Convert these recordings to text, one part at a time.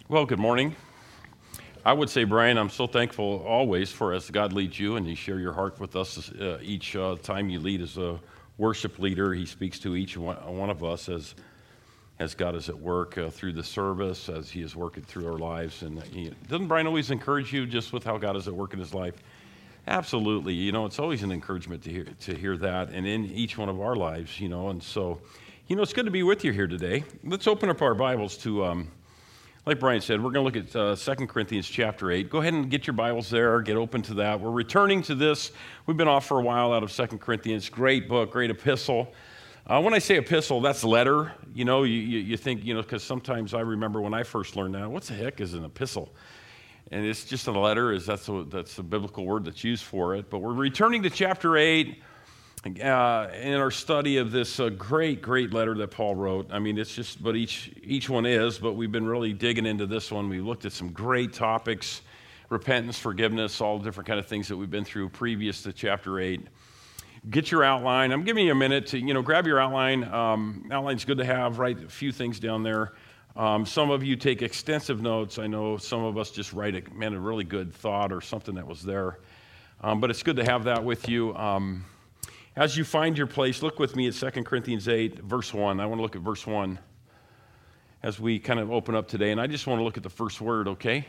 Well, good morning. I would say, Brian, I'm so thankful always for as God leads you and you share your heart with us each time you lead as a worship leader. He speaks to each one of us as God is at work through the service, as he is working through our lives. And doesn't Brian always encourage you just with how God is at work in his life? Absolutely. You know, it's always an encouragement to hear that, and in each one of our lives, you know. And so, you know, it's good to be with you here today. Let's open up our Bibles to, like Brian said, we're going to look at 2 Corinthians chapter 8. Go ahead and get your Bibles there, get open to that. We're returning to this. We've been off for a while out of 2 Corinthians. Great book, great epistle. When I say epistle, that's letter. You know, you think, you know, because sometimes I remember when I first learned that, what the heck is an epistle? And it's just a letter, that's the biblical word that's used for it. But we're returning to chapter 8 in our study of this great letter that Paul wrote. I mean, it's just, but each one is, but we've been really digging into this one. We looked at some great topics, repentance, forgiveness, all different kind of things that we've been through previous to chapter 8. Get your outline. I'm giving you a minute to, you know, grab your outline. Outline's good to have. Write a few things down there. Some of you take extensive notes. I know some of us just write a really good thought or something that was there. But it's good to have that with you. As you find your place, look with me at 2 Corinthians 8, verse 1. I want to look at verse 1 as we kind of open up today. And I just want to look at the first word, okay?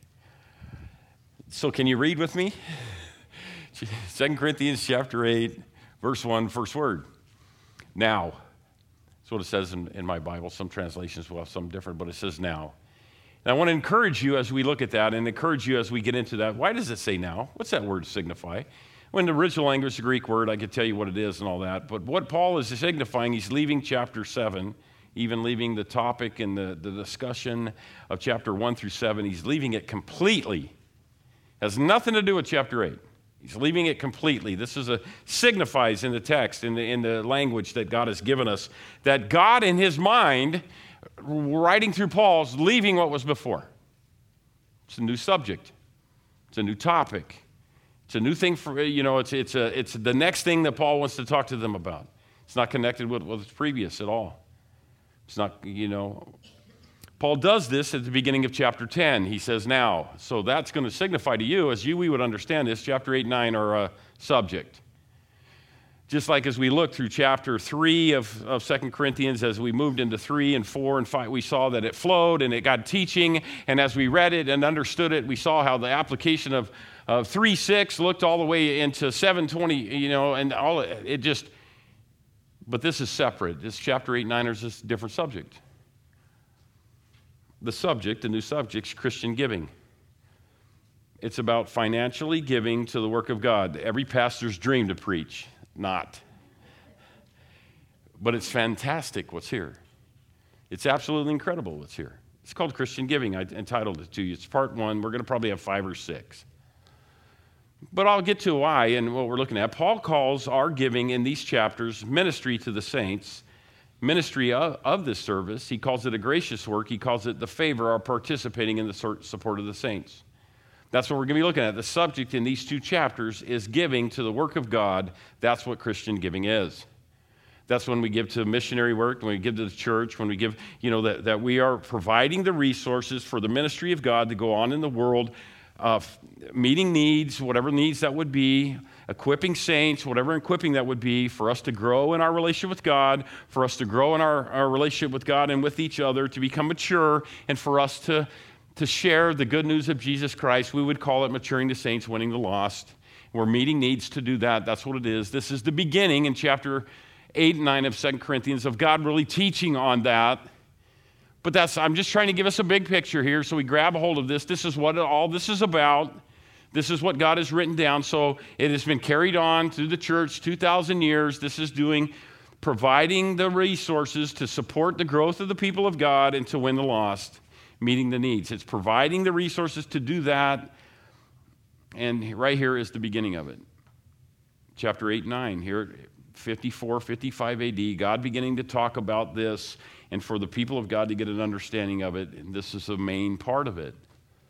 So can you read with me? 2 Corinthians chapter 8, verse 1, first word. Now. That's what it says in my Bible. Some translations will have some different, but it says now. And I want to encourage you as we look at that and encourage you as we get into that. Why does it say now? What's that word signify? When the original language, the Greek word, I could tell you what it is and all that. But what Paul is signifying, he's leaving chapter 7, even leaving the topic and the discussion of chapter 1 through 7. He's leaving it completely. Has nothing to do with chapter 8. He's leaving it completely. This signifies in the text, in the language that God has given us, that God in his mind, writing through Paul's, leaving what was before. It's a new subject. It's a new topic. It's a new thing for, you know, it's the next thing that Paul wants to talk to them about. It's not connected with what's previous at all. It's not, you know. Paul does this at the beginning of chapter 10. He says now. So that's going to signify to you, we would understand this, chapter 8 and 9 are a subject. Just like as we looked through chapter 3 of 2 Corinthians, as we moved into 3 and 4 and 5, we saw that it flowed and it got teaching. And as we read it and understood it, we saw how the application of 3:6 looked all the way into 7:20, you know, and all it just, but this is separate. This chapter 8 and 9 is just a different subject. The new subject, is Christian giving. It's about financially giving to the work of God. Every pastor's dream to preach, not. But it's fantastic what's here. It's absolutely incredible what's here. It's called Christian giving. I entitled it to you. It's part 1. We're going to probably have 5 or 6. But I'll get to why and what we're looking at. Paul calls our giving in these chapters ministry to the saints. Ministry of this service. He calls it a gracious work. He calls it the favor of participating in the support of the saints. That's what we're going to be looking at. The subject in these 2 chapters is giving to the work of God. That's what Christian giving is. That's when we give to missionary work, when we give to the church, when we give, you know, that we are providing the resources for the ministry of God to go on in the world, meeting needs, whatever needs that would be, equipping saints, whatever equipping that would be, for us to grow in our relationship with God, for us to grow in our relationship with God and with each other, to become mature, and for us to share the good news of Jesus Christ. We would call it maturing the saints, winning the lost. We're meeting needs to do that. That's what it is. This is the beginning in chapter 8 and 9 of 2 Corinthians of God really teaching on that. But I'm just trying to give us a big picture here so we grab a hold of this. This is what all this is about. This is what God has written down. So it has been carried on through the church 2,000 years. This is providing the resources to support the growth of the people of God and to win the lost, meeting the needs. It's providing the resources to do that. And right here is the beginning of it. Chapter 8 and 9, here 54, 55 AD, God beginning to talk about this and for the people of God to get an understanding of it. And this is the main part of it.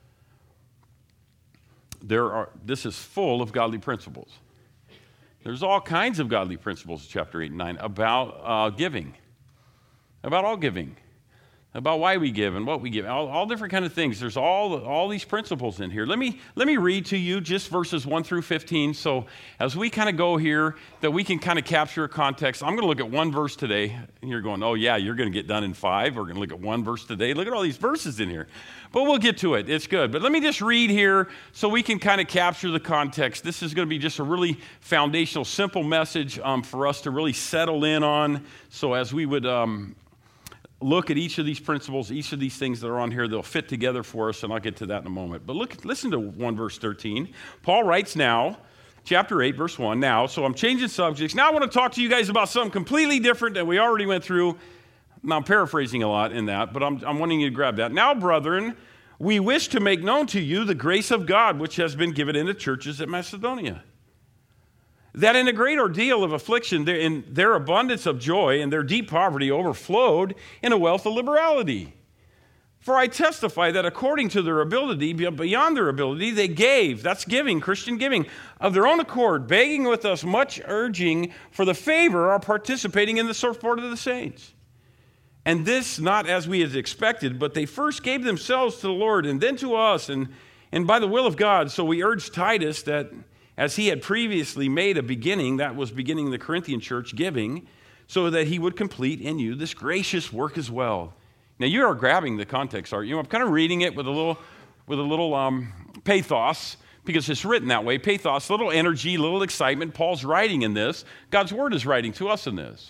This is full of godly principles. There's all kinds of godly principles in chapter 8 and 9 about giving, about all giving. about why we give and what we give, all different kind of things. There's all these principles in here. Let me read to you just verses 1 through 15. So as we kind of go here, that we can kind of capture a context. I'm going to look at one verse today, and you're going, oh yeah, you're going to get done in 5. We're going to look at one verse today. Look at all these verses in here. But we'll get to it. It's good. But let me just read here so we can kind of capture the context. This is going to be just a really foundational, simple message for us to really settle in on. So as we would look at each of these principles, each of these things that are on here, they'll fit together for us, and I'll get to that in a moment. But listen to 1 verse 13. Paul writes now, chapter 8, verse 1. Now, so I'm changing subjects. Now I want to talk to you guys about something completely different that we already went through. Now, I'm paraphrasing a lot in that, but I'm wanting you to grab that. Now, brethren, we wish to make known to you the grace of God which has been given in the churches at Macedonia, that in a great ordeal of affliction, in their abundance of joy and their deep poverty overflowed in a wealth of liberality. For I testify that according to their ability, beyond their ability, they gave, that's giving, Christian giving, of their own accord, begging with us much urging for the favor of participating in the support of the saints. And this not as we had expected, but they first gave themselves to the Lord and then to us, and by the will of God. So we urged Titus that, as he had previously made a beginning, that was beginning the Corinthian church giving, so that he would complete in you this gracious work as well. Now you are grabbing the context, aren't you? I'm kind of reading it with a little pathos, because it's written that way. Pathos, little energy, little excitement. Paul's writing in this. God's word is writing to us in this.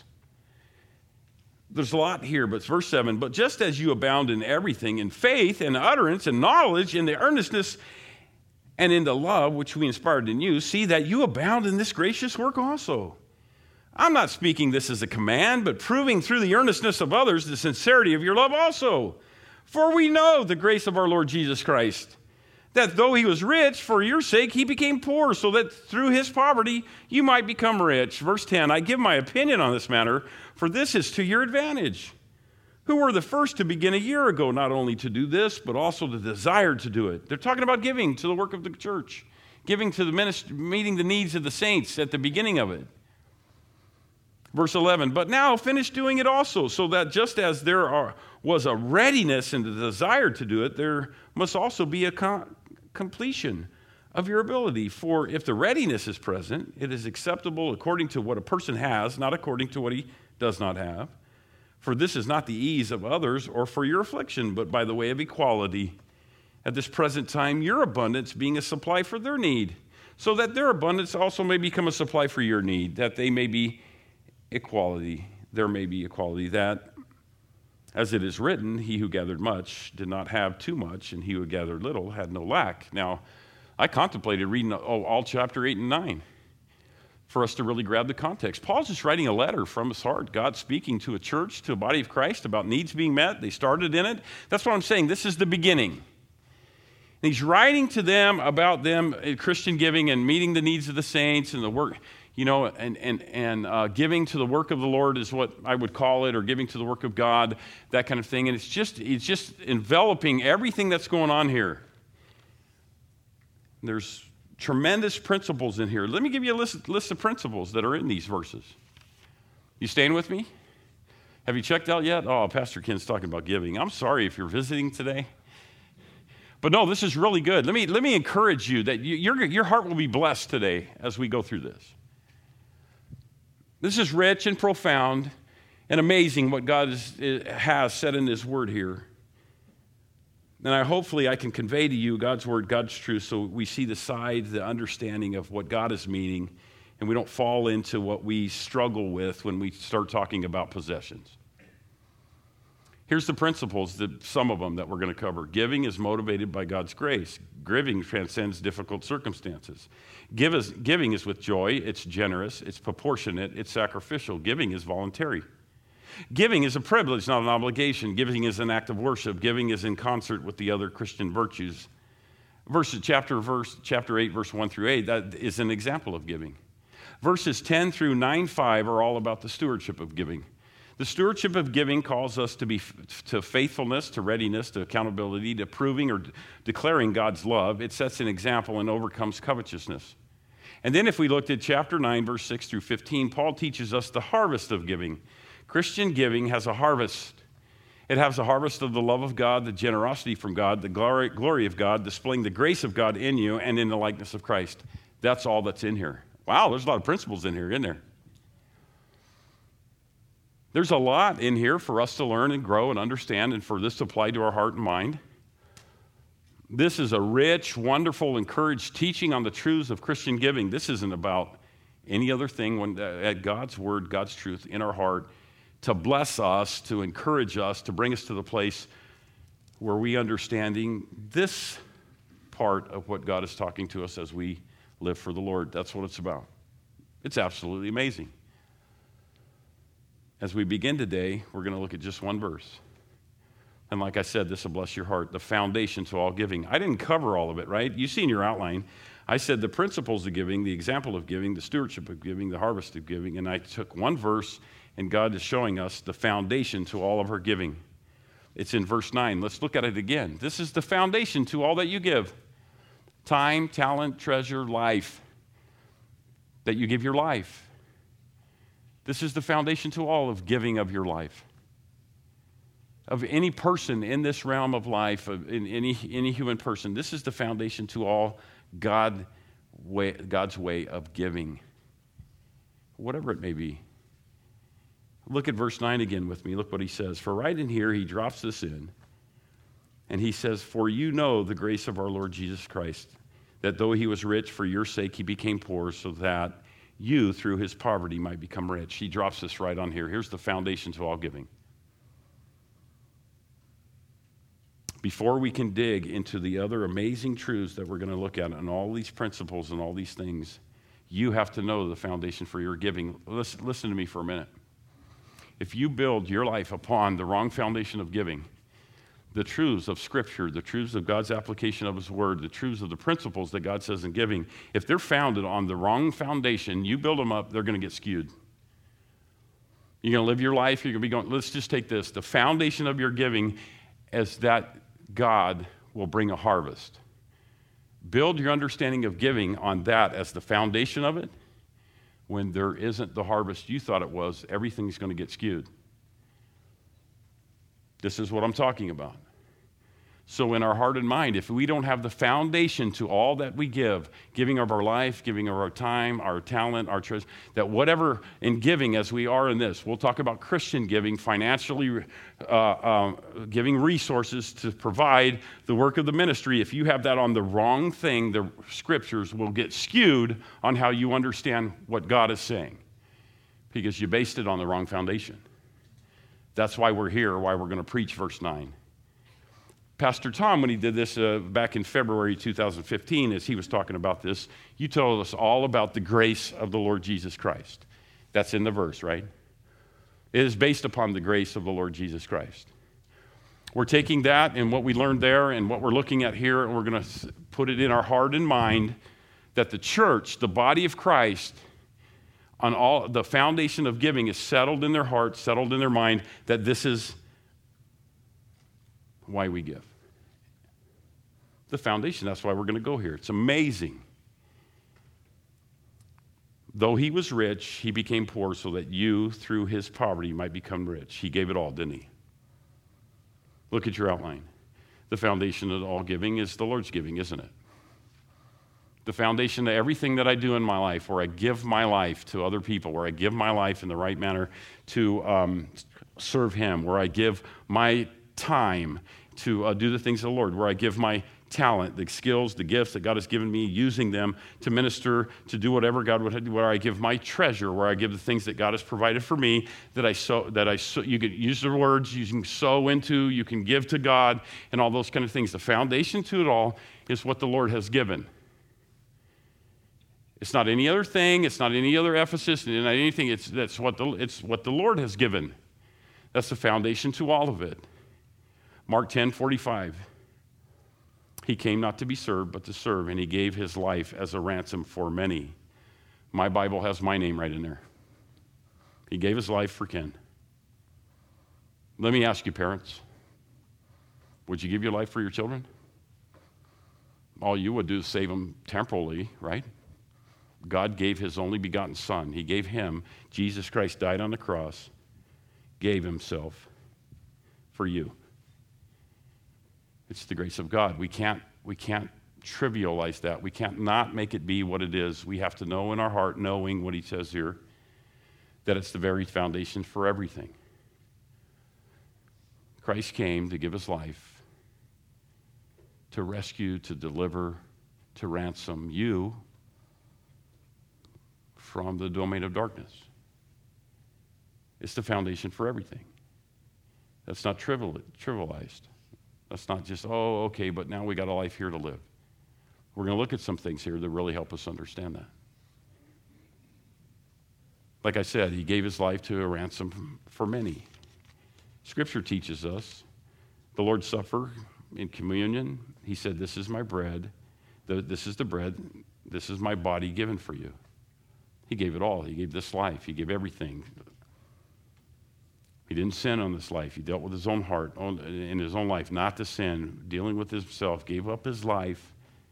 There's a lot here, but it's verse 7. But just as you abound in everything, in faith and utterance and knowledge, in the earnestness and in the love which we inspired in you, see that you abound in this gracious work also. I'm not speaking this as a command, but proving through the earnestness of others the sincerity of your love also. For we know the grace of our Lord Jesus Christ, that though he was rich, for your sake he became poor, so that through his poverty you might become rich. Verse 10, I give my opinion on this matter, for this is to your advantage, who were the first to begin a year ago, not only to do this, but also the desire to do it. They're talking about giving to the work of the church, giving to the ministry, meeting the needs of the saints at the beginning of it. Verse 11, but now finish doing it also, so that just as there was a readiness and a desire to do it, there must also be a completion of your ability. For if the readiness is present, it is acceptable according to what a person has, not according to what he does not have. For this is not the ease of others or for your affliction, but by the way of equality. At this present time, your abundance being a supply for their need, so that their abundance also may become a supply for your need, that they may be equality. There may be equality, that, as it is written, he who gathered much did not have too much, and he who gathered little had no lack. Now, I contemplated reading all chapter 8 and 9 for us to really grab the context. Paul's just writing a letter from his heart. God speaking to a church, to a body of Christ about needs being met. They started in it. That's what I'm saying. This is the beginning. And he's writing to them about them, Christian giving and meeting the needs of the saints and the work, and giving to the work of the Lord is what I would call it, or giving to the work of God, that kind of thing. And it's just enveloping everything that's going on here. There's tremendous principles in here. Let me give you a list of principles that are in these verses. You staying with me? Have you checked out yet? Oh, Pastor Ken's talking about giving. I'm sorry if you're visiting today. But no, this is really good. Let me encourage you that your heart will be blessed today as we go through this. This is rich and profound and amazing what God has said in his word here. And hopefully I can convey to you God's word, God's truth, so we see the understanding of what God is meaning, and we don't fall into what we struggle with when we start talking about possessions. Here's the principles, some of them that we're going to cover. Giving is motivated by God's grace. Giving transcends difficult circumstances. Giving is with joy, it's generous, it's proportionate, it's sacrificial. Giving is voluntary. Giving is a privilege, not an obligation. Giving is an act of worship. Giving is in concert with the other Christian virtues. Chapter 8, verse 1 through 8, that is an example of giving. Verses 10 through 9:5 are all about the stewardship of giving. The stewardship of giving calls us to faithfulness, to readiness, to accountability, to proving or declaring God's love. It sets an example and overcomes covetousness. And then if we looked at chapter 9, verse 6 through 15, Paul teaches us the harvest of giving. Christian giving has a harvest. It has a harvest of the love of God, the generosity from God, the glory of God, displaying the grace of God in you and in the likeness of Christ. That's all that's in here. Wow, there's a lot of principles in here, isn't there? There's a lot in here for us to learn and grow and understand and for this to apply to our heart and mind. This is a rich, wonderful, encouraged teaching on the truths of Christian giving. This isn't about any other thing when at God's word, God's truth in our heart to bless us, to encourage us, to bring us to the place where we understanding this part of what God is talking to us as we live for the Lord. That's what it's about. It's absolutely amazing. As we begin today, we're going to look at just one verse. And like I said, this will bless your heart, the foundation to all giving. I didn't cover all of it, right? You see in your outline, I said the principles of giving, the example of giving, the stewardship of giving, the harvest of giving, and I took one verse, and God is showing us the foundation to all of our giving. It's in verse 9. Let's look at it again. This is the foundation to all that you give. Time, talent, treasure, life. That you give your life. This is the foundation to all of giving of your life. Of any person in this realm of life, of in any human person, this is the foundation to all God's way of giving. Whatever it may be. Look at verse 9 again with me. Look what he says. For right in here, he drops this in. And he says, for you know the grace of our Lord Jesus Christ, that though he was rich, for your sake he became poor, so that you, through his poverty, might become rich. He drops this right on here. Here's the foundation to all giving. Before we can dig into the other amazing truths that we're going to look at and all these principles and all these things, you have to know the foundation for your giving. Listen to me for a minute. If you build your life upon the wrong foundation of giving, the truths of Scripture, the truths of God's application of His Word, the truths of the principles that God says in giving, if they're founded on the wrong foundation, you build them up, they're going to get skewed. You're going to live your life, you're going to be going, let's just take this. The foundation of your giving is that God will bring a harvest. Build your understanding of giving on that as the foundation of it. When there isn't the harvest you thought it was, everything's going to get skewed. This is what I'm talking about. So in our heart and mind, if we don't have the foundation to all that we give, giving of our life, giving of our time, our talent, our treasure, that whatever in giving as we are in this, we'll talk about Christian giving, financially giving resources to provide the work of the ministry. If you have that on the wrong thing, the scriptures will get skewed on how you understand what God is saying because you based it on the wrong foundation. That's why we're here, why we're going to preach verse 9. Pastor Tom, when he did this back in February 2015, as he was talking about this, you told us all about the grace of the Lord Jesus Christ. That's in the verse, right? It is based upon the grace of the Lord Jesus Christ. We're taking that and what we learned there and what we're looking at here, and we're going to put it in our heart and mind that the church, the body of Christ, on all the foundation of giving is settled in their heart, settled in their mind, that this is why we give. The foundation, that's why we're going to go here. It's amazing. Though he was rich, he became poor so that you, through his poverty, might become rich. He gave it all, didn't he? Look at your outline. The foundation of all giving is the Lord's giving, isn't it? The foundation of everything that I do in my life, where I give my life to other people, where I give my life in the right manner to serve him, where I give my time to do the things of the Lord, where I give my talent, the skills, the gifts that God has given me, using them to minister, to do whatever God would do, where I give my treasure, where I give the things that God has provided for me, that I sow, you can use the words, you can sow into, you can give to God, and all those kind of things. The foundation to it all is what the Lord has given. It's not any other thing, it's not any other emphasis, it's not anything, it's what the Lord has given. That's the foundation to all of it. Mark 10:45. He came not to be served, but to serve, and he gave his life as a ransom for many. My Bible has my name right in there. He gave his life for Ken. Let me ask you, parents, would you give your life for your children? All you would do is save them temporally, right? God gave his only begotten Son. He gave him. Jesus Christ died on the cross, gave himself for you. It's the grace of God. We can't trivialize that. We can't not make it be what it is. We have to know in our heart, knowing what he says here, that it's the very foundation for everything. Christ came to give his life, to rescue, to deliver, to ransom you from the domain of darkness. It's the foundation for everything. That's not trivialized. That's not just, oh, okay, but now we got a life here to live. We're going to look at some things here that really help us understand that. Like I said, he gave his life to a ransom for many. Scripture teaches us the Lord's Supper in communion. He said, this is my bread. This is the bread. This is my body given for you. He gave it all. He gave this life. He gave everything. He didn't sin on this life. He dealt with his own heart in his own life, not to sin, dealing with himself, gave up his life.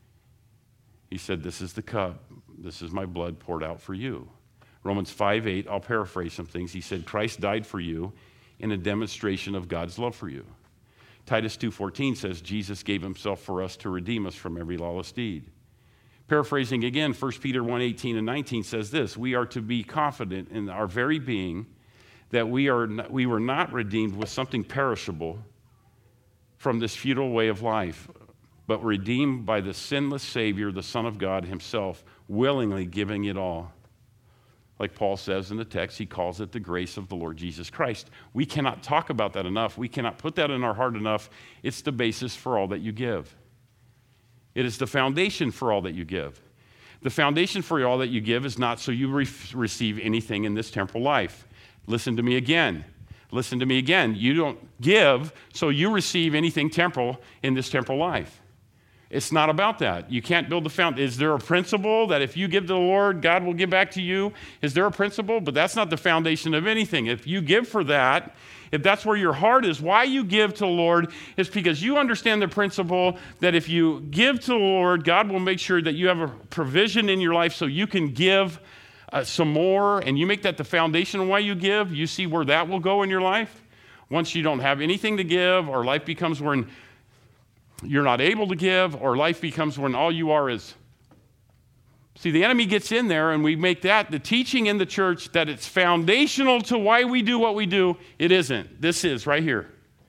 He said, this is the cup. This is my blood poured out for you. Romans 5:8, I'll paraphrase some things. He said, Christ died for you in a demonstration of God's love for you. Titus 2:14 says, Jesus gave himself for us to redeem us from every lawless deed. Paraphrasing again, 1 Peter 1:18 and 19 says this, we are to be confident in our very being that we were not redeemed with something perishable from this futile way of life, but redeemed by the sinless Savior, the Son of God himself, willingly giving it all. Like Paul says in the text, he calls it the grace of the Lord Jesus Christ. We cannot talk about that enough. We cannot put that in our heart enough. It's the basis for all that you give. It is the foundation for all that you give. The foundation for all that you give is not so you receive anything in this temporal life. Listen to me again. Listen to me again. You don't give so you receive anything temporal in this temporal life. It's not about that. You can't build the foundation. Is there a principle that if you give to the Lord, God will give back to you? Is there a principle? But that's not the foundation of anything. If you give for that, if that's where your heart is, why you give to the Lord is because you understand the principle that if you give to the Lord, God will make sure that you have a provision in your life so you can give some more, and you make that the foundation of why you give. You see where that will go in your life. Once you don't have anything to give, or life becomes when you're not able to give, or life becomes when all you are is. See, the enemy gets in there, and we make that the teaching in the church that it's foundational to why we do what we do. It isn't. This is right here.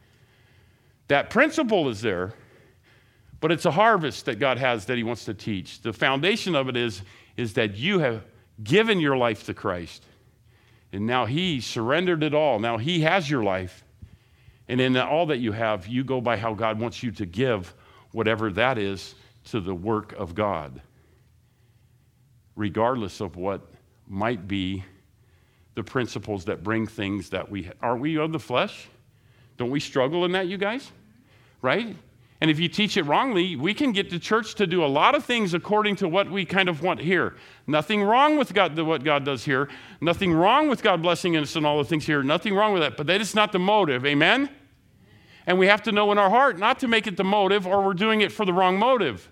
That principle is there, but it's a harvest that God has that he wants to teach. The foundation of it is that you have given your life to Christ, and now he surrendered it all. Now he has your life. And in all that you have, you go by how God wants you to give whatever that is to the work of God, regardless of what might be the principles that bring things that are we of the flesh? Don't we struggle in that, you guys? Right? And if you teach it wrongly, we can get the church to do a lot of things according to what we kind of want here. Nothing wrong with God, what God does here. Nothing wrong with God blessing us and all the things here. Nothing wrong with that. But that is not the motive. Amen? And we have to know in our heart not to make it the motive, or we're doing it for the wrong motive.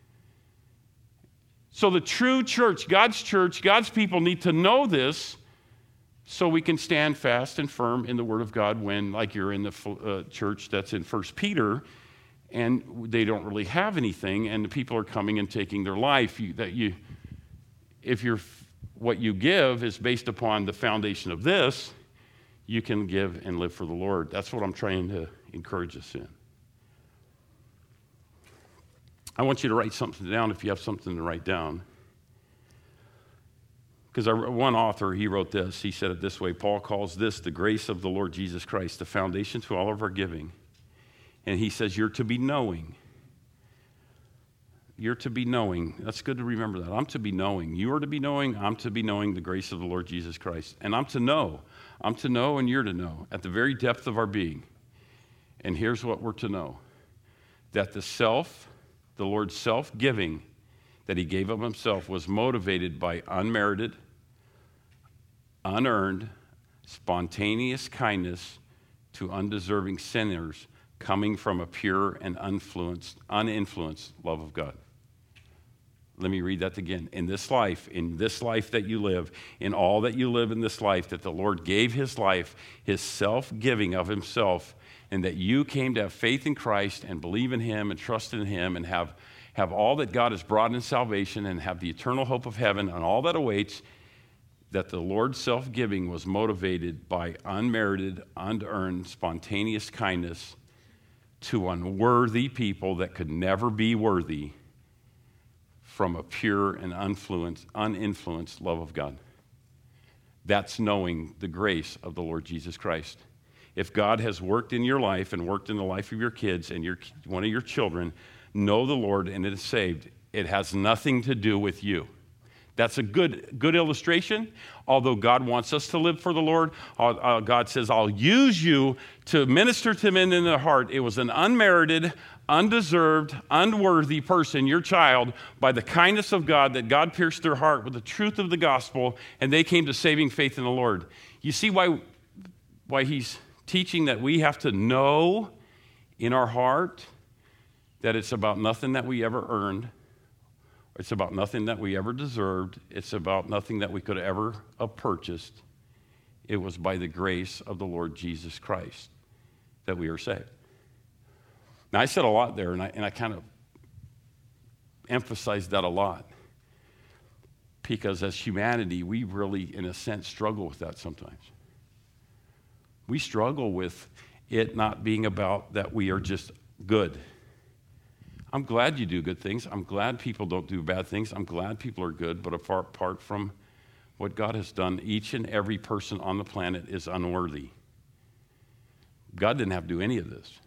So the true church, God's people need to know this so we can stand fast and firm in the Word of God when, like you're in the church that's in 1 Peter, and they don't really have anything, and the people are coming and taking their life. What you give is based upon the foundation of this, you can give and live for the Lord. That's what I'm trying to encourage us in. I want you to write something down if you have something to write down. Because one author, he wrote this. He said it this way: Paul calls this the grace of the Lord Jesus Christ, the foundation to all of our giving. And he says, you're to be knowing. You're to be knowing. That's good to remember that. I'm to be knowing. You are to be knowing. I'm to be knowing the grace of the Lord Jesus Christ. And I'm to know. I'm to know and you're to know at the very depth of our being. And here's what we're to know. That the Lord's self-giving that he gave of himself was motivated by unmerited, unearned, spontaneous kindness to undeserving sinners coming from a pure and uninfluenced love of God. Let me read that again. In this life that you live, in all that you live in this life, that the Lord gave his life, his self-giving of himself, and that you came to have faith in Christ and believe in him and trust in him and have all that God has brought in salvation and have the eternal hope of heaven and all that awaits, that the Lord's self-giving was motivated by unmerited, unearned, spontaneous kindness to unworthy people that could never be worthy from a pure and uninfluenced love of God. That's knowing the grace of the Lord Jesus Christ. If God has worked in your life and worked in the life of your kids and one of your children, know the Lord and it is saved. It has nothing to do with you. That's a good illustration. Although God wants us to live for the Lord, God says, I'll use you to minister to men in their heart. It was an unmerited, undeserved, unworthy person, your child, by the kindness of God, that God pierced their heart with the truth of the gospel, and they came to saving faith in the Lord. You see why he's teaching that we have to know in our heart that it's about nothing that we ever earned. It's about nothing that we ever deserved. It's about nothing that we could ever have purchased. It was by the grace of the Lord Jesus Christ that we are saved. Now, I said a lot there, and I kind of emphasized that a lot because as humanity, we really, in a sense, struggle with that sometimes. We struggle with it not being about that we are just good. I'm glad you do good things. I'm glad people don't do bad things. I'm glad people are good, but apart from what God has done, each and every person on the planet is unworthy. God didn't have to do any of this,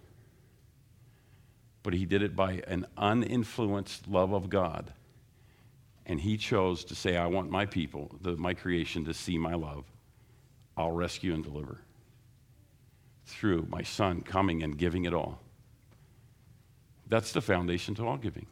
but he did it by an uninfluenced love of God, and he chose to say, I want my people, my creation, to see my love. I'll rescue and deliver through my son coming and giving it all. That's the foundation to all giving.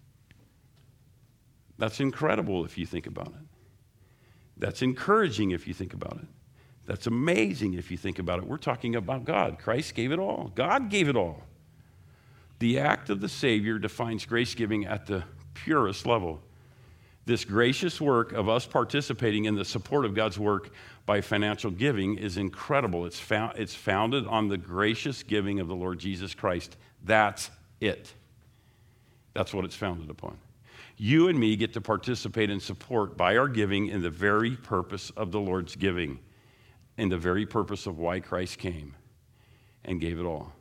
That's incredible if you think about it. That's encouraging if you think about it. That's amazing if you think about it. We're talking about God. Christ gave it all. God gave it all. The act of the Savior defines grace giving at the purest level. This gracious work of us participating in the support of God's work by financial giving is incredible. It's founded on the gracious giving of the Lord Jesus Christ. That's it. That's what it's founded upon. You and me get to participate and support by our giving in the very purpose of the Lord's giving, in the very purpose of why Christ came and gave it all.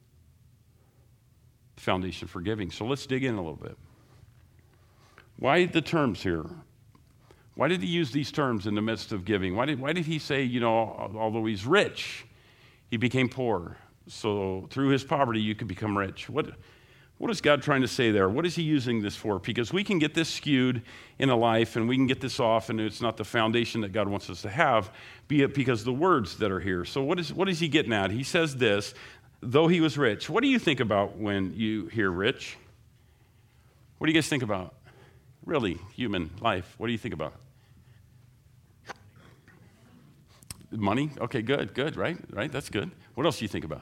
Foundation for giving. So let's dig in a little bit. Why the terms here? Why did he use these terms in the midst of giving? Why did he say, although he's rich, he became poor? So through his poverty, you could become rich. What is God trying to say there? What is he using this for? Because we can get this skewed in a life, and we can get this off, and it's not the foundation that God wants us to have, be it because of the words that are here. So what is he getting at? He says this, though he was rich. What do you think about when you hear rich? What do you guys think about? Really, human life. What do you think about? Money? Okay, good, right? That's good. What else do you think about?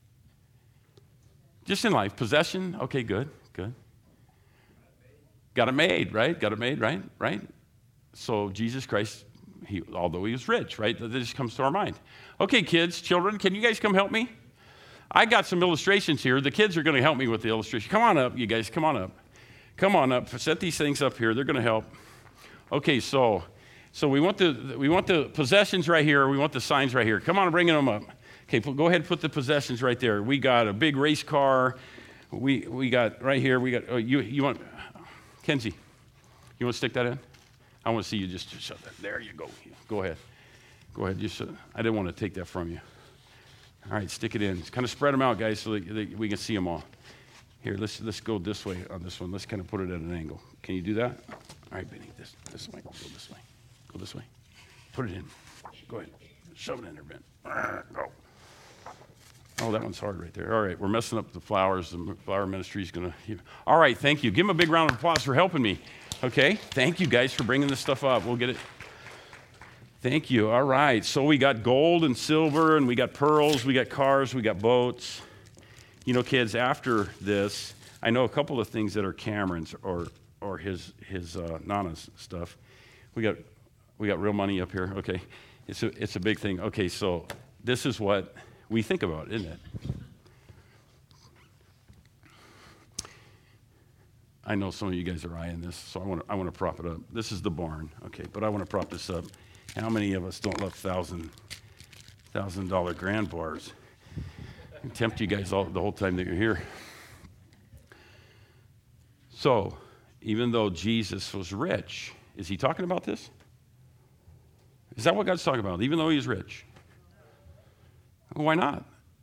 Just in life, possession, okay, good. Got it made, right? So Jesus Christ, although he was rich, right? That just comes to our mind. Okay, kids, children, can you guys come help me? I got some illustrations here. The kids are going to help me with the illustration. Come on up, you guys, come on up. Set these things up here. They're going to help. Okay, so we want the possessions right here. We want the signs right here. Come on, bringing them up. Okay, go ahead and put the possessions right there. We got a big race car. We got right here. We got you want Kenzie? You want to stick that in? I want to see you just shut that. There you go. Go ahead. Just I didn't want to take that from you. All right, stick it in. Kind of spread them out, guys, so that we can see them all. Here, let's go this way on this one. Let's kind of put it at an angle. Can you do that? All right, Benny, this way. Go this way. Go this way. Put it in. Go ahead. Shove it in there, Ben. Go. Oh, that one's hard right there. All right, we're messing up the flowers. The flower ministry is going to... All right, thank you. Give them a big round of applause for helping me. Okay, thank you guys for bringing this stuff up. We'll get it. Thank you. All right, so we got gold and silver, and we got pearls, we got cars, we got boats. You know, kids, after this, I know a couple of things that are Cameron's or or his Nana's stuff. We got real money up here. Okay, it's a big thing. Okay, so this is what we think about, isn't it? I know some of you guys are eyeing this, so I want to prop it up. This is the barn, okay, but I want to prop this up. How many of us don't love $1,000 grand bars? I tempt you guys the whole time that you're here. So, even though Jesus was rich, is he talking about this? Is that what God's talking about? Even though he's rich? Why not?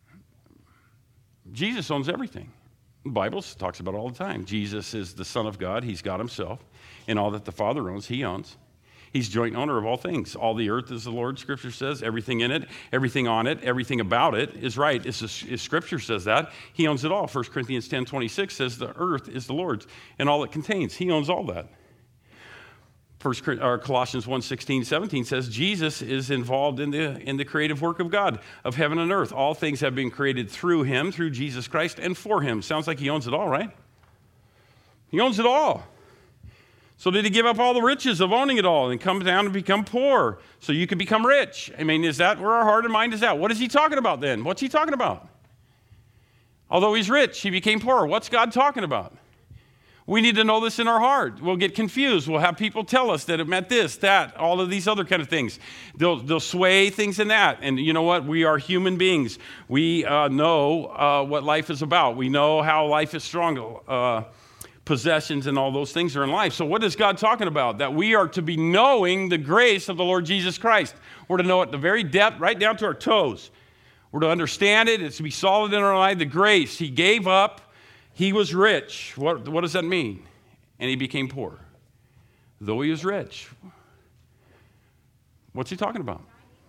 Jesus owns everything. The Bible talks about it all the time. Jesus is the Son of God. He's God himself. And all that the Father owns, he owns. He's joint owner of all things. All the earth is the Lord, Scripture says. Everything in it, everything on it, everything about it is right. Scripture says that. He owns it all. 1 Corinthians 10:26 says the earth is the Lord's and all it contains. He owns all that. Colossians 1:16-17 says Jesus is involved in the creative work of God, of heaven and earth. All things have been created through him, through Jesus Christ, and for him. Sounds like he owns it all, right? He owns it all. So did he give up all the riches of owning it all and come down and become poor so you could become rich? I mean, is that where our heart and mind is at? What is he talking about then? What's he talking about? Although he's rich, he became poor. What's God talking about? We need to know this in our heart. We'll get confused. We'll have people tell us that it meant this, that, all of these other kind of things. They'll sway things in that. And you know what? We are human beings. We know what life is about. We know how life is strong. Possessions and all those things are in life. So what is God talking about? That we are to be knowing the grace of the Lord Jesus Christ. We're to know it the very depth, right down to our toes. We're to understand it. It's to be solid in our life. The grace he gave up. He was rich. What does that mean? And he became poor. Though he was rich. What's he talking about?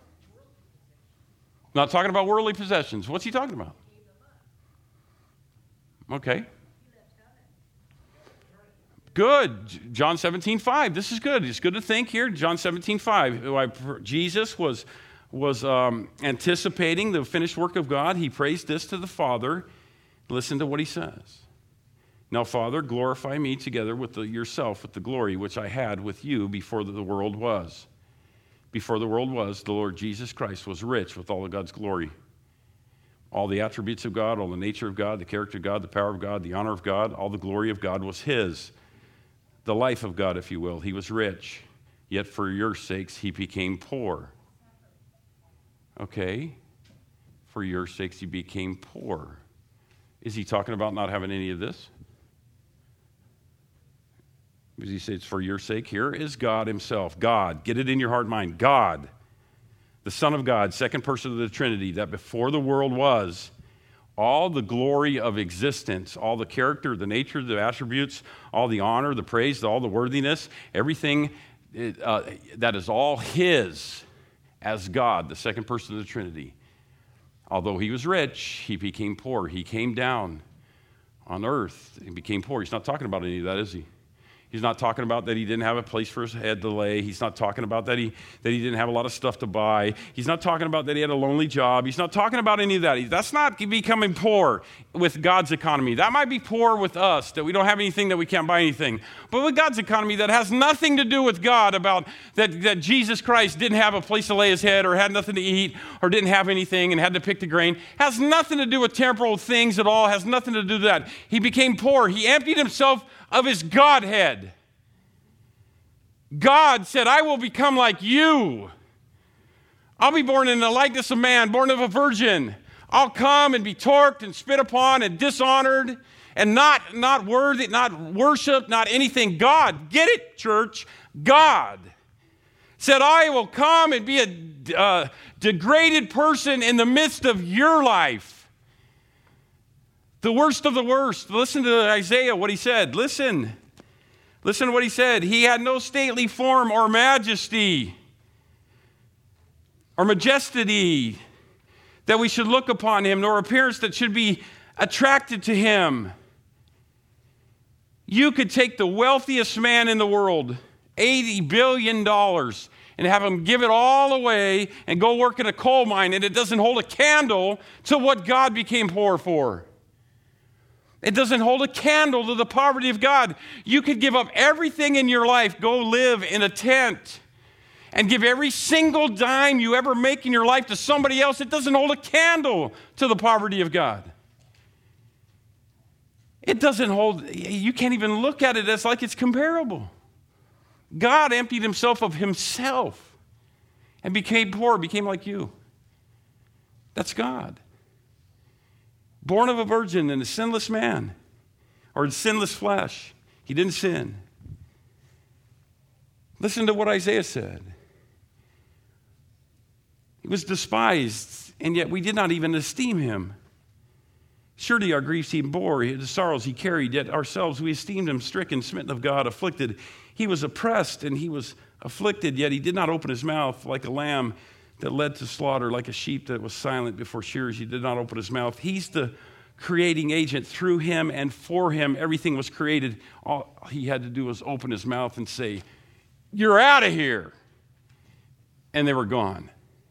Not talking about worldly possessions. What's he talking about? Okay. Good. John 17:5. This is good. It's good to think here. John 17:5. Jesus was anticipating the finished work of God. He praised this to the Father. Listen to what he says. Now, Father, glorify me together with yourself with the glory which I had with you before the world was. Before the world was, the Lord Jesus Christ was rich with all of God's glory. All the attributes of God, all the nature of God, the character of God, the power of God, the honor of God, all the glory of God was his. The life of God, if you will. He was rich, yet for your sakes he became poor. Okay? For your sakes he became poor. Is he talking about not having any of this? Because he says, for your sake, here is God himself. God, get it in your heart and mind. God, the Son of God, second person of the Trinity, that before the world was, all the glory of existence, all the character, the nature, the attributes, all the honor, the praise, all the worthiness, everything that is all his as God, the second person of the Trinity. Although he was rich, he became poor. He came down on earth and became poor. He's not talking about any of that, is he? He's not talking about that he didn't have a place for his head to lay. He's not talking about that he didn't have a lot of stuff to buy. He's not talking about that he had a lonely job. He's not talking about any of that. That's not becoming poor with God's economy. That might be poor with us, that we don't have anything, that we can't buy anything. But with God's economy, that has nothing to do with God, about that Jesus Christ didn't have a place to lay his head or had nothing to eat or didn't have anything and had to pick the grain. Has nothing to do with temporal things at all. Has nothing to do with that. He became poor. He emptied himself of his Godhead. God said, I will become like you. I'll be born in the likeness of man, born of a virgin. I'll come and be torqued and spit upon and dishonored and not worthy, not worshiped, not anything. God, get it, church? God said, I will come and be a degraded person in the midst of your life. The worst of the worst. Listen to Isaiah, what he said. Listen to what he said. He had no stately form or majesty or majesty that we should look upon him, nor appearance that should be attracted to him. You could take the wealthiest man in the world, $80 billion, and have him give it all away and go work in a coal mine, and it doesn't hold a candle to what God became poor for. It doesn't hold a candle to the poverty of God. You could give up everything in your life, go live in a tent, and give every single dime you ever make in your life to somebody else. It doesn't hold a candle to the poverty of God. It doesn't hold, you can't even look at it as like it's comparable. God emptied himself of himself and became poor, became like you. That's God. Born of a virgin and a sinless man, or sinless flesh. He didn't sin. Listen to what Isaiah said. He was despised, and yet we did not even esteem him. Surely our griefs he bore, the sorrows he carried, yet ourselves we esteemed him stricken, smitten of God, afflicted. He was oppressed and he was afflicted, yet he did not open his mouth. Like a lamb that led to slaughter, like a sheep that was silent before shearers, he did not open his mouth. He's the creating agent. Through him and for him, everything was created. All he had to do was open his mouth and say, "You're out of here." And they were gone.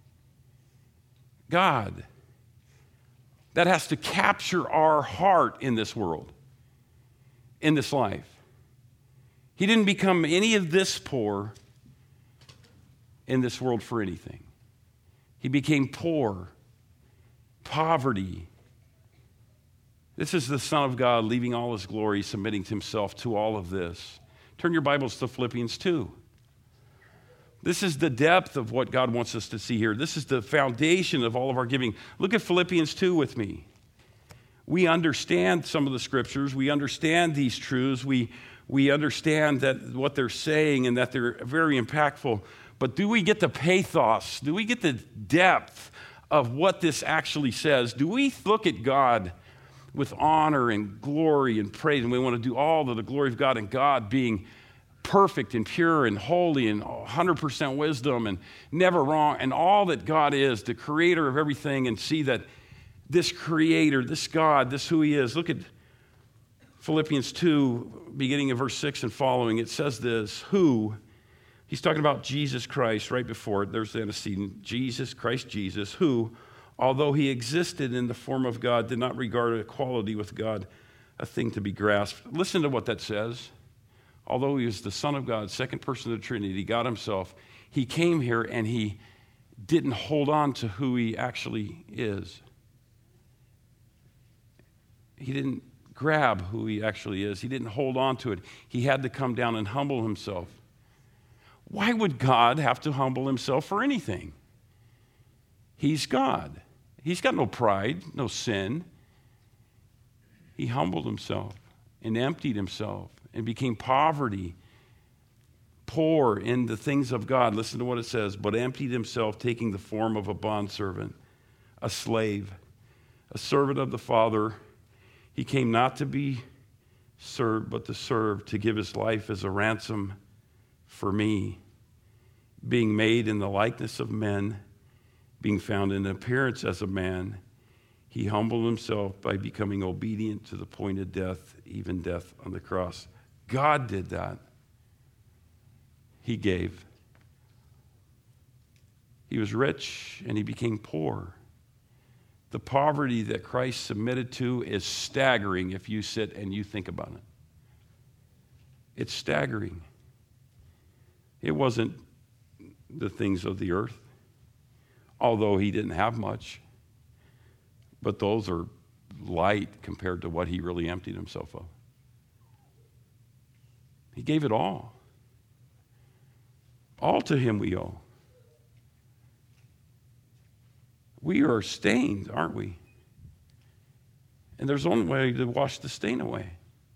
God, that has to capture our heart in this world, in this life. He didn't become any of this poor in this world for anything. He became poor, poverty. This is the Son of God leaving all his glory, submitting himself to all of this. Turn your Bibles to Philippians 2. This is the depth of what God wants us to see here. This is the foundation of all of our giving. Look at Philippians 2 with me. We understand some of the scriptures. We understand these truths. We understand that what they're saying and that they're very impactful. But do we get the pathos? Do we get the depth of what this actually says? Do we look at God with honor and glory and praise, and we want to do all to the glory of God, and God being perfect and pure and holy and 100% wisdom and never wrong, and all that God is, the creator of everything, and see that this creator, this God, this who he is. Look at Philippians 2, beginning in verse 6 and following. It says this, who, he's talking about Jesus Christ right before it. There's the antecedent, Jesus, Christ Jesus, who, although he existed in the form of God, did not regard equality with God a thing to be grasped. Listen to what that says. Although he was the Son of God, second person of the Trinity, God himself, he came here and he didn't hold on to who he actually is. He didn't grab who he actually is. He didn't hold on to it. He had to come down and humble himself. Why would God have to humble himself for anything? He's God. He's got no pride, no sin. He humbled himself and emptied himself and became poverty, poor in the things of God. Listen to what it says. But emptied himself, taking the form of a bondservant, a slave, a servant of the Father. He came not to be served, but to serve, to give his life as a ransom for me. Being made in the likeness of men, being found in appearance as a man, he humbled himself by becoming obedient to the point of death, even death on the cross. God did that. He gave. He was rich and he became poor. The poverty that Christ submitted to is staggering if you sit and you think about it. It's staggering. It wasn't the things of the earth, although he didn't have much. But those are light compared to what he really emptied himself of. He gave it all. All to him we owe. We are stained, aren't we? And there's only way to wash the stain away.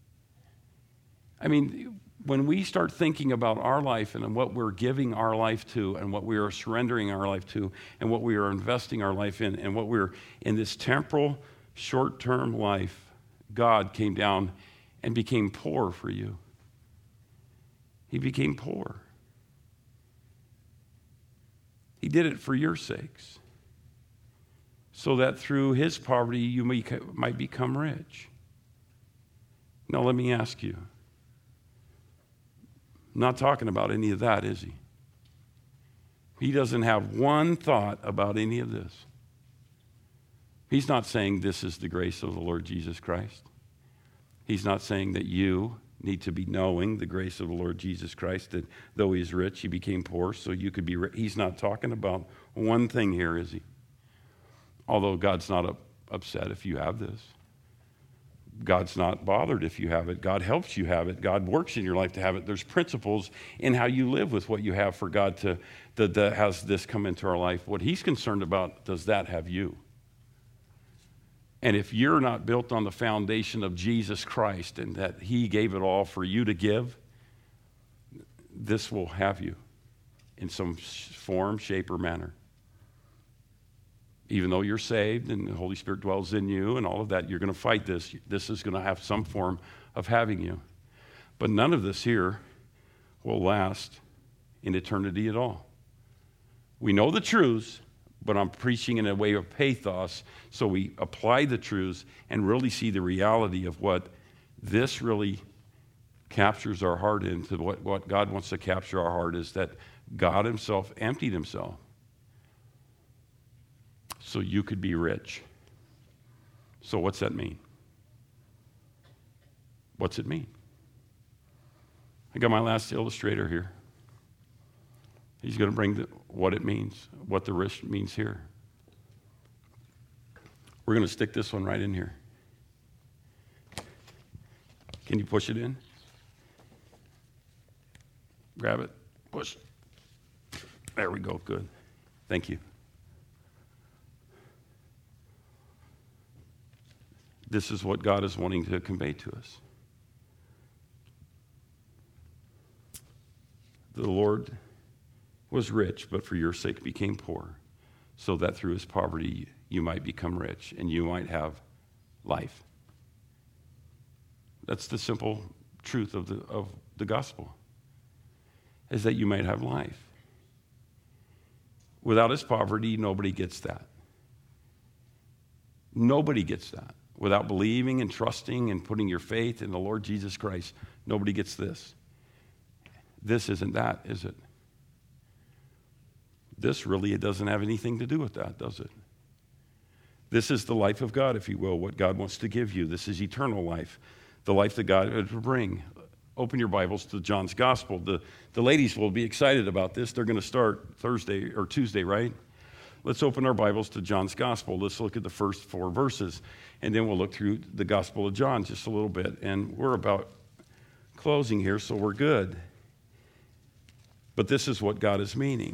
I mean, when we start thinking about our life and what we're giving our life to and what we are surrendering our life to and what we are investing our life in and what we're in this temporal, short-term life, God came down and became poor for you. He became poor. He did it for your sakes, so that through his poverty you might become rich. Now let me ask you, I'm not talking about any of that, is he? He doesn't have one thought about any of this. He's not saying this is the grace of the Lord Jesus Christ. He's not saying that you need to be knowing the grace of the Lord Jesus Christ, that though he's rich, he became poor so you could be rich. He's not talking about one thing here, is he? Although God's not upset if you have this. God's not bothered if you have it. God helps you have it. God works in your life to have it. There's principles in how you live with what you have for God that has this come into our life. What he's concerned about, does that have you? And if you're not built on the foundation of Jesus Christ and that he gave it all for you to give, this will have you in some form, shape, or manner. Even though you're saved and the Holy Spirit dwells in you and all of that, you're going to fight this. This is going to have some form of having you. But none of this here will last in eternity at all. We know the truths, but I'm preaching in a way of pathos, so we apply the truths and really see the reality of what this really captures our heart into. What God wants to capture our heart is that God himself emptied himself so you could be rich. So what's that mean? What's it mean? I got my last illustrator here. He's going to bring what it means, what the risk means here. We're going to stick this one right in here. Can you push it in? Grab it. Push. There we go. Good. Thank you. This is what God is wanting to convey to us. The Lord was rich, but for your sake became poor, so that through his poverty you might become rich and you might have life. That's the simple truth of the gospel, is that you might have life. Without his poverty, nobody gets that. Nobody gets that. Without believing and trusting and putting your faith in the Lord Jesus Christ, nobody gets this. This isn't that, is it? This really, it doesn't have anything to do with that, does it? This is the life of God, if you will, what God wants to give you. This is eternal life, the life that God would bring. Open your Bibles to John's Gospel. The ladies will be excited about this. They're going to start Thursday or Tuesday, right? Let's open our Bibles to John's Gospel. Let's look at the first 4 verses, and then we'll look through the Gospel of John just a little bit. And we're about closing here, so we're good. But this is what God is meaning.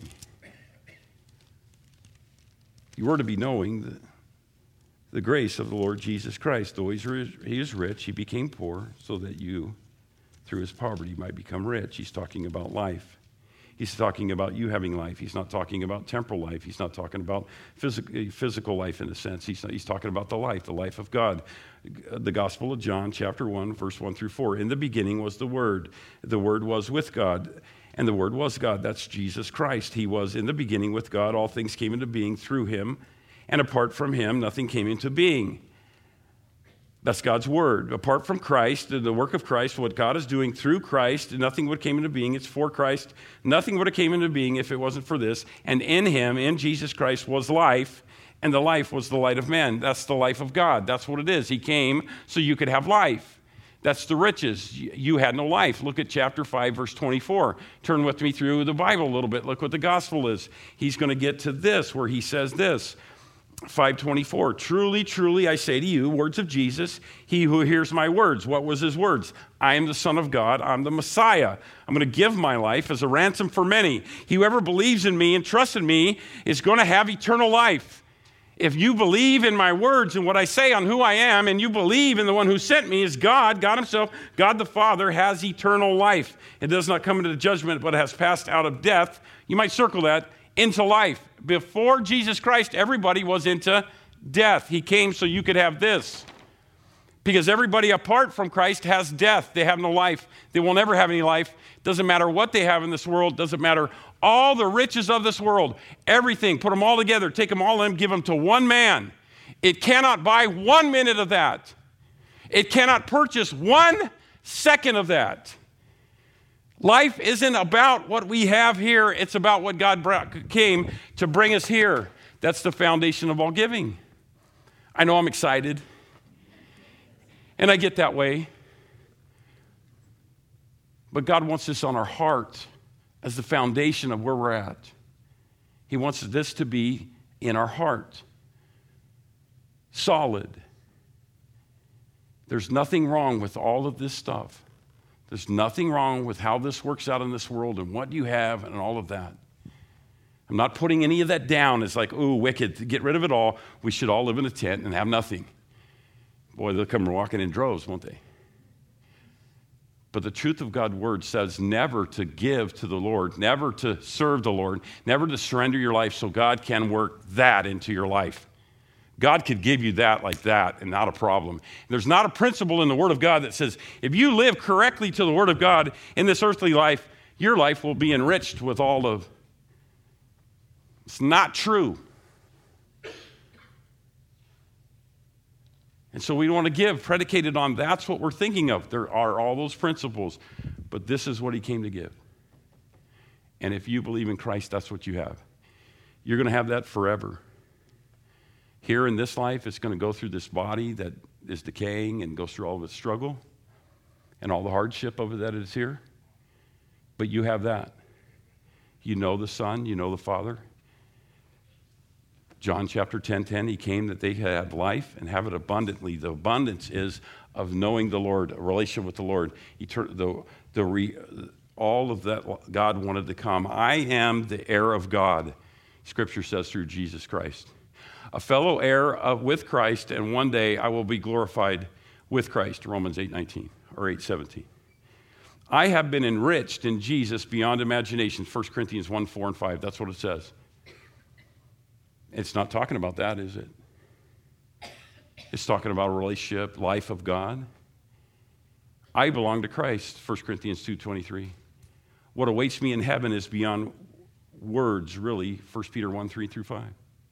You were to be knowing the grace of the Lord Jesus Christ. Though he is rich, he became poor so that you, through his poverty, might become rich. He's talking about life. He's talking about you having life. He's not talking about temporal life. He's not talking about physical life in a sense. He's talking about the life of God. The Gospel of John, chapter 1, verse 1 through 4. In the beginning was the Word. The Word was with God, and the Word was God. That's Jesus Christ. He was in the beginning with God. All things came into being through him, and apart from him, nothing came into being. That's God's word. Apart from Christ, the work of Christ, what God is doing through Christ, nothing would have came into being. It's for Christ. Nothing would have came into being if it wasn't for this. And in him, in Jesus Christ, was life, and the life was the light of men. That's the life of God. That's what it is. He came so you could have life. That's the riches. You had no life. Look at chapter 5, verse 24. Turn with me through the Bible a little bit. Look what the gospel is. He's going to get to this, where he says this. 5:24, truly, truly, I say to you, words of Jesus, he who hears my words. What was his words? I am the Son of God. I'm the Messiah. I'm going to give my life as a ransom for many. Whoever believes in me and trusts in me is going to have eternal life. If you believe in my words and what I say on who I am, and you believe in the one who sent me is God, God himself, God the Father has eternal life. It does not come into the judgment, but has passed out of death. You might circle that. Into life. Before Jesus Christ, everybody was into death. He came so you could have this. Because everybody apart from Christ has death. They have no life. They will never have any life. Doesn't matter what they have in this world. Doesn't matter all the riches of this world. Everything. Put them all together. Take them all in. Give them to one man. It cannot buy 1 minute of that. It cannot purchase 1 second of that. Life isn't about what we have here. It's about what God came to bring us here. That's the foundation of all giving. I know I'm excited. And I get that way. But God wants this on our heart as the foundation of where we're at. He wants this to be in our heart, solid. There's nothing wrong with all of this stuff. There's nothing wrong with how this works out in this world and what you have and all of that. I'm not putting any of that down as like, ooh, wicked, get rid of it all. We should all live in a tent and have nothing. Boy, they'll come walking in droves, won't they? But the truth of God's word says never to give to the Lord, never to serve the Lord, never to surrender your life so God can work that into your life. God could give you that like that and not a problem. There's not a principle in the Word of God that says if you live correctly to the Word of God in this earthly life, your life will be enriched with all of. It's not true. And so we want to give predicated on that's what we're thinking of. There are all those principles, but this is what he came to give. And if you believe in Christ, that's what you have. You're going to have that forever. Here in this life, it's going to go through this body that is decaying and goes through all of its struggle and all the hardship of it that is here. But you have that. You know the Son, you know the Father. John chapter 10:10, he came that they had life and have it abundantly. The abundance is of knowing the Lord, a relationship with the Lord. All of that God wanted to come. I am the heir of God, Scripture says, through Jesus Christ. A fellow heir with Christ, and one day I will be glorified with Christ, Romans 8:19 or 8:17. I have been enriched in Jesus beyond imagination, 1 Corinthians 1:4 and 5. That's what it says. It's not talking about that, is it? It's talking about a relationship, life of God. I belong to Christ, 1 Corinthians 2:23. What awaits me in heaven is beyond words, really, 1 Peter 1:3 through 5.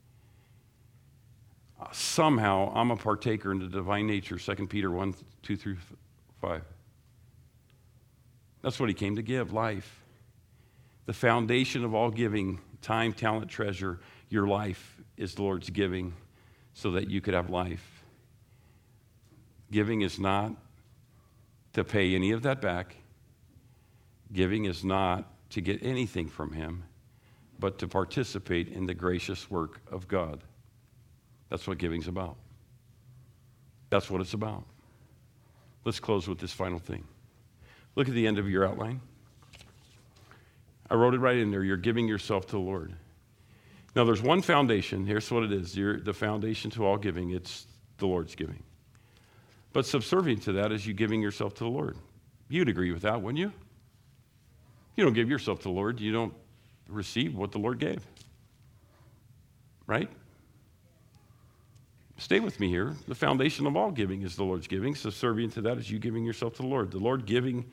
Somehow, I'm a partaker in the divine nature, 2 Peter 1:2 through 5. That's what he came to give, life. The foundation of all giving, time, talent, treasure, your life is the Lord's giving so that you could have life. Giving is not to pay any of that back. Giving is not to get anything from him, but to participate in the gracious work of God. That's what giving's about. That's what it's about. Let's close with this final thing. Look at the end of your outline. I wrote it right in there. You're giving yourself to the Lord. Now, there's one foundation. Here's what it is. The foundation to all giving, it's the Lord's giving. But subservient to that is you giving yourself to the Lord. You'd agree with that, wouldn't you? You don't give yourself to the Lord. You don't receive what the Lord gave. Right? Stay with me here. The foundation of all giving is the Lord's giving. Subservient to that is you giving yourself to the Lord. The Lord giving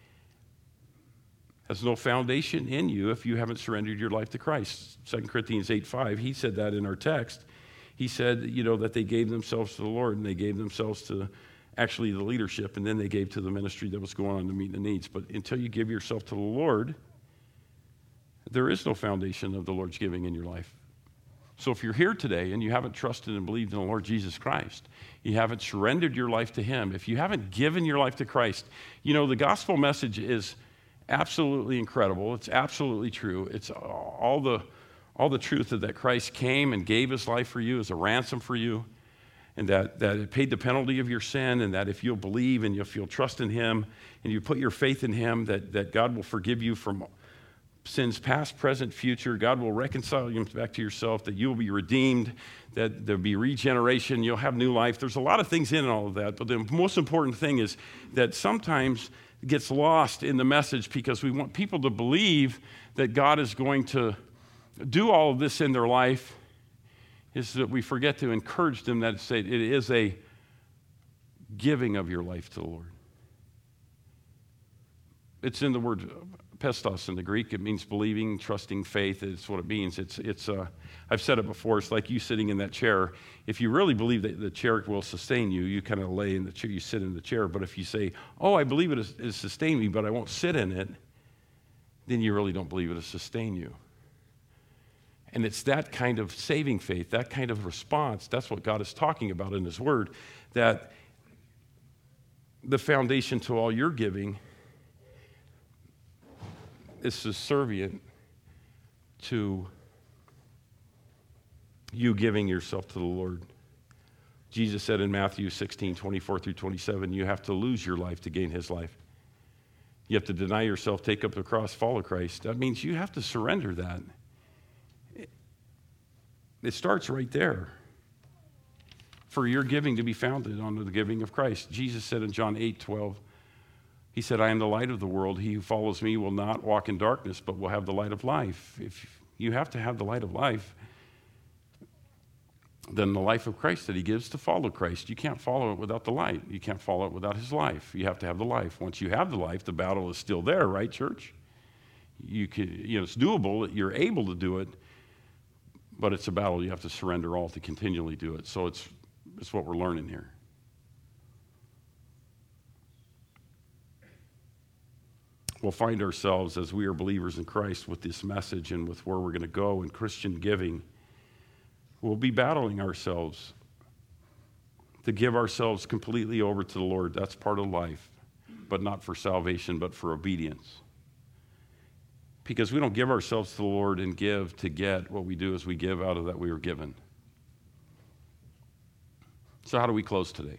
has no foundation in you if you haven't surrendered your life to Christ. 2 Corinthians 8:5, he said that in our text. He said, that they gave themselves to the Lord, and they gave themselves to actually the leadership, and then they gave to the ministry that was going on to meet the needs. But until you give yourself to the Lord, there is no foundation of the Lord's giving in your life. So if you're here today and you haven't trusted and believed in the Lord Jesus Christ, you haven't surrendered your life to him, if you haven't given your life to Christ, the gospel message is absolutely incredible. It's absolutely true. It's all the truth that Christ came and gave his life for you as a ransom for you, and that it paid the penalty of your sin, and that if you'll believe and if you'll trust in him and you put your faith in him, that God will forgive you from sins past, present, future. God will reconcile you back to yourself, that you will be redeemed, that there'll be regeneration, you'll have new life. There's a lot of things in all of that, but the most important thing is that sometimes it gets lost in the message because we want people to believe that God is going to do all of this in their life, is that we forget to encourage them that it is a giving of your life to the Lord. It's in the word pistos in the Greek. It means believing, trusting, faith. It's what it means. I've said it before. It's like you sitting in that chair. If you really believe that the chair will sustain you, you kind of lay in the chair, you sit in the chair. But if you say, I believe it has sustained me, but I won't sit in it, then you really don't believe it has sustained you. And it's that kind of saving faith, that kind of response, that's what God is talking about in his word, that the foundation to all your giving is subservient to you giving yourself to the Lord. Jesus said in Matthew 16:24-27, you have to lose your life to gain his life. You have to deny yourself, take up the cross, follow Christ. That means you have to surrender that. It starts right there. For your giving to be founded on the giving of Christ. Jesus said in John 8:12, he said, I am the light of the world. He who follows me will not walk in darkness, but will have the light of life. If you have to have the light of life, then the life of Christ that he gives to follow Christ. You can't follow it without the light. You can't follow it without his life. You have to have the life. Once you have the life, the battle is still there, right, church? It's doable. You're able to do it, but it's a battle. You have to surrender all to continually do it. So it's what we're learning here. We'll find ourselves as we are believers in Christ with this message and with where we're going to go in Christian giving. We'll be battling ourselves to give ourselves completely over to the Lord. That's part of life, but not for salvation, but for obedience. Because we don't give ourselves to the Lord and give to get. What we do is we give out of that we were given. So how do we close today?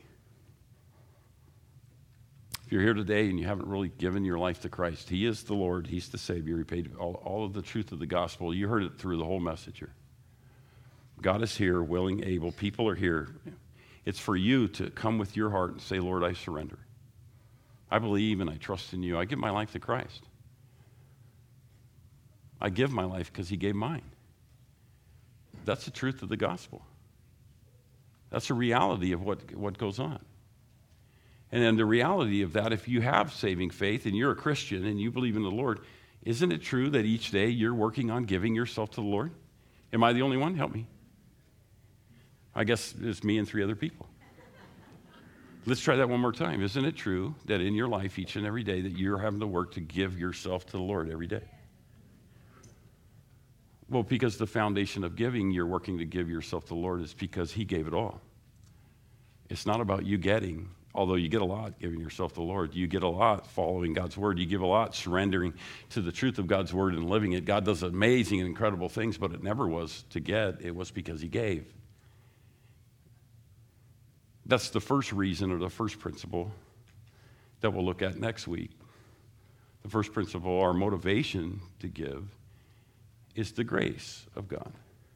If you're here today and you haven't really given your life to Christ, he is the Lord, he's the Savior, he paid all of the truth of the gospel. You heard it through the whole message here. God is here, willing, able. People are here. It's for you to come with your heart and say, Lord, I surrender. I believe and I trust in you. I give my life to Christ. I give my life because he gave mine. That's the truth of the gospel. That's a reality of what goes on. And then the reality of that, if you have saving faith and you're a Christian and you believe in the Lord, isn't it true that each day you're working on giving yourself to the Lord? Am I the only one? Help me. I guess it's me and 3 other people. Let's try that one more time. Isn't it true that in your life each and every day that you're having to work to give yourself to the Lord every day? Well, because the foundation of giving, you're working to give yourself to the Lord, is because he gave it all. It's not about you getting, although you get a lot giving yourself to the Lord. You get a lot following God's word. You give a lot surrendering to the truth of God's word and living it. God does amazing and incredible things, but it never was to get. It was because he gave. That's the first reason, or the first principle that we'll look at next week. The first principle, our motivation to give, is the grace of God.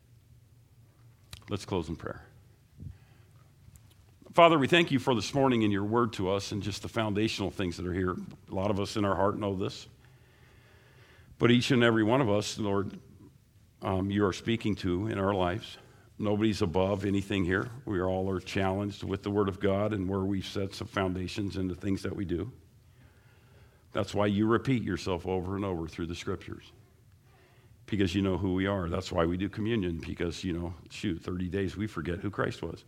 Let's close in prayer. Father, we thank you for this morning and your word to us and just the foundational things that are here. A lot of us in our heart know this. But each and every one of us, Lord, you are speaking to in our lives. Nobody's above anything here. We all are challenged with the word of God and where we've set some foundations in the things that we do. That's why you repeat yourself over and over through the scriptures. Because you know who we are. That's why we do communion, because, 30 days we forget who Christ was.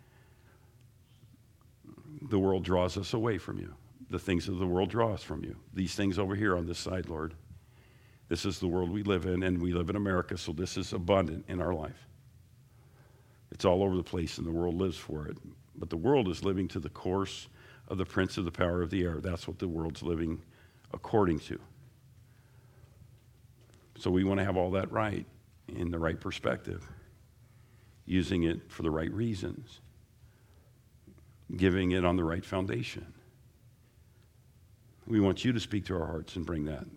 The world draws us away from you. The things of the world draw us from you. These things over here on this side, Lord, this is the world we live in, and we live in America, so this is abundant in our life. It's all over the place, and the world lives for it. But the world is living to the course of the prince of the power of the air. That's what the world's living according to. So we want to have all that right in the right perspective, using it for the right reasons, giving it on the right foundation. We want you to speak to our hearts and bring that.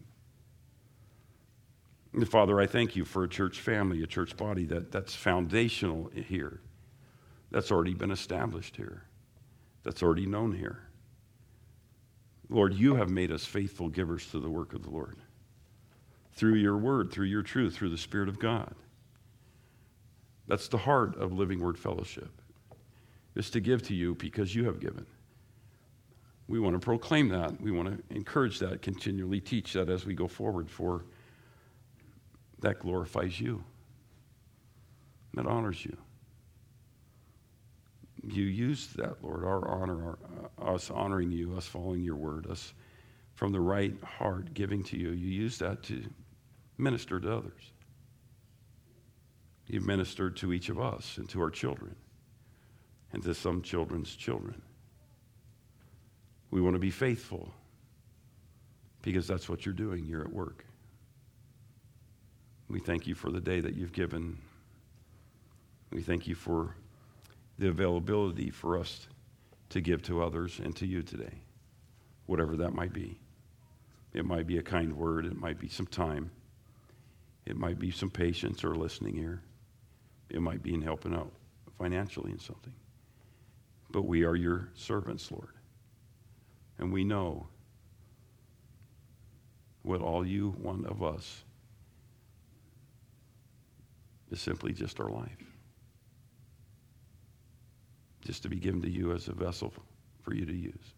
And Father, I thank you for a church family, a church body that's foundational here, that's already been established here, that's already known here. Lord, you have made us faithful givers to the work of the Lord. Through your word, through your truth, through the Spirit of God. That's the heart of Living Word Fellowship, is to give to you because you have given. We want to proclaim that. We want to encourage that, continually teach that as we go forward, for that glorifies you. That honors you. You use that, Lord, our honor, us honoring you, us following your word, us from the right heart giving to you. You use that to minister to others. You've ministered to each of us and to our children and to some children's children. We want to be faithful because that's what you're doing. You're at work. We thank you for the day that you've given. We thank you for the availability for us to give to others and to you today, whatever that might be. It might be a kind word. It might be some time. It might be some patience or listening ear. It might be in helping out financially in something. But we are your servants, Lord. And we know what all you want of us is simply just our life. Just to be given to you as a vessel for you to use.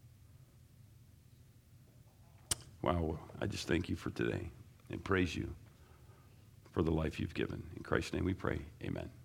Wow, I just thank you for today and praise you for the life you've given. In Christ's name we pray, amen.